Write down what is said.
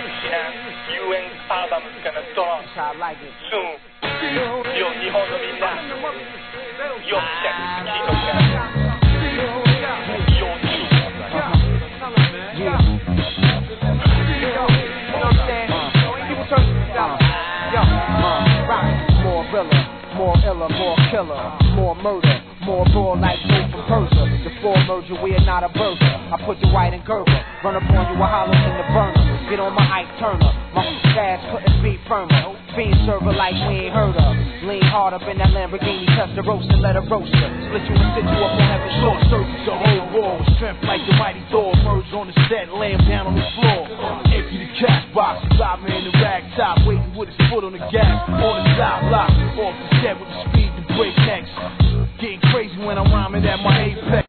遊園アルバムからドロンsoon 日本のみんなよっしゃ聞いとけ More iller, more killer, more murder, more bull like Joe from Persia. Before merger, we are not a burger. I put you white and Gerber, run up on you a hollow in the burner. Get on my Ike Turner, my fast putting feet firmer. Fiend server like we ain't heard of. Lean hard up in that Lamborghini, touch the roast and let it roast ya. Split you and sit you up on heaven short surface. The whole raw with strength like the mighty Thor. Merge on the set, lay him down on the floor. Empty the cash box, drive me in the rag top, waiting with his foot on the gas, on the side block, off the set with the speed to break necks. Getting crazy when I'm rhyming at my apex.